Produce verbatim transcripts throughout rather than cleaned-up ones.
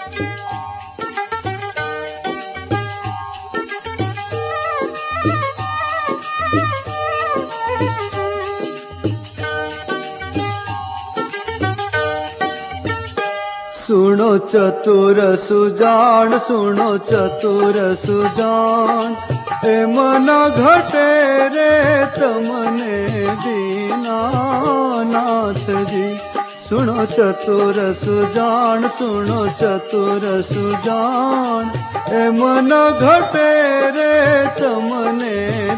सुनो चतुर सुजान सुनो चतुर सुजान ए मन घटे रे तमने दीनानाथ जी। सुनो चतुर सुजान सुनो चतुर सुजान ए मन घटे रे तमने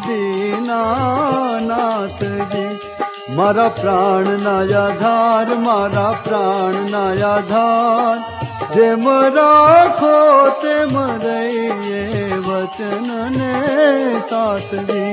दीनानाथ जी। मारा प्राण नाया धार मारा प्राण नाया धार जे राखो ते मरइए वचन ने साथ जी।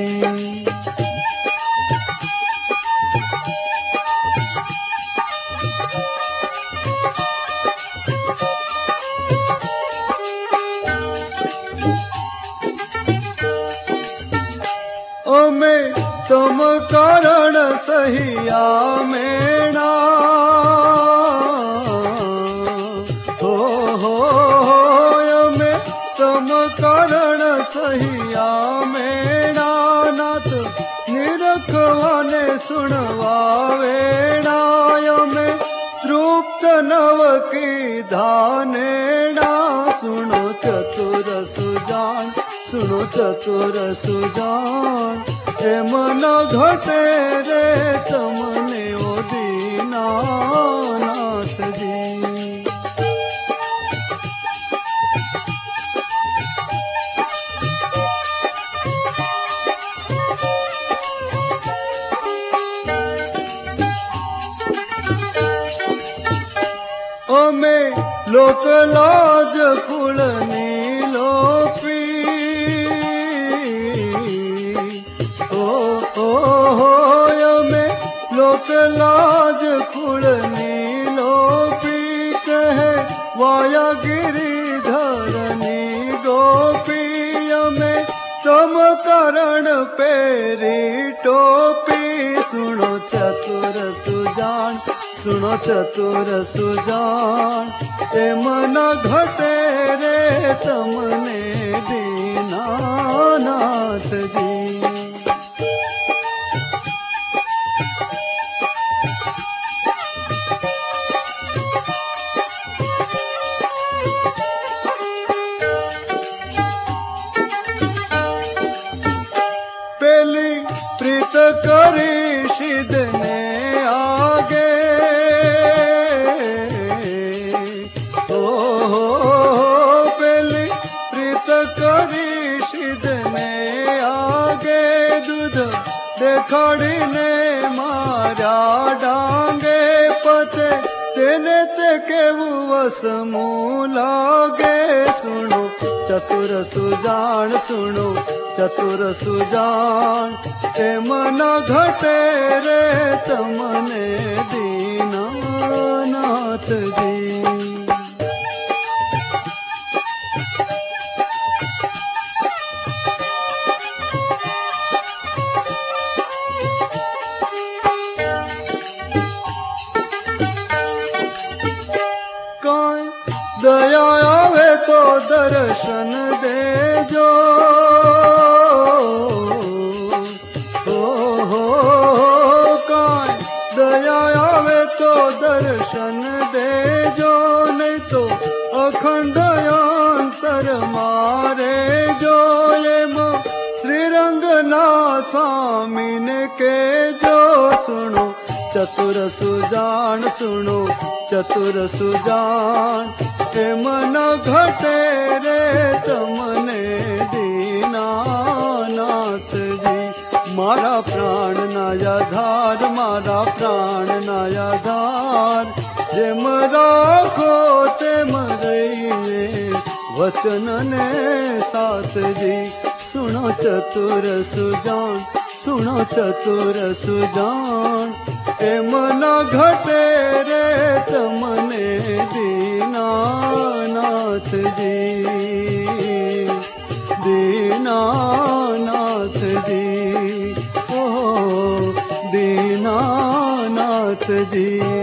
ओ मैं तुम कारण सहिया मेणा हो हो हो में तुम कारण सहिया मेणा नाथ निरखवाने सुनवावेणा में तृप्त नव की धानेणा। सुनो चतुर सुजान सुनो चतुर सुजान ए मन घटे रे तमने ओ दीनानाथ जी। ओ में लोक लाज कुलनी लोपी लोक लाज कुलनी लोपी कहे वाया गिरिधरनी गोपी में तुम करण पेरी टोपी। सुनो चतुर सुजान सुनो चतुर सुजान ए मन घटे रे तमने दीनानाथ जी। प्रीत करी सिद्धने आगे ओ हो पहली प्रीत करी सिद्धने आगे दूध देखाड़ी ने मारा डांगे पते तेने ते केवु वसमू लागे। सुनो चतुर सुजान सुनो चतुर सुजान ए मन घटे रे तमने दीनानाथ जी। काय दया आवे तो दर्शन दे जो दर्शन दे जो नहीं तो अखंड अंतर मारे जो ये मो श्रीरंगना स्वामी ने के जो। सुनो चतुर सुजान सुनो चतुर सुजान ए मन घटे रे तमने दीनानाथ जी। मारा प्राण नाया धार मारा प्राण नाया धार जे राखो ते मरइए वचन ने साथ जी। सुनो चतुर सुजान सुनो चतुर सुजान ए मन घटे रे तमने दीनानाथ जी दीनानाथ जी ओ दीनानाथ जी।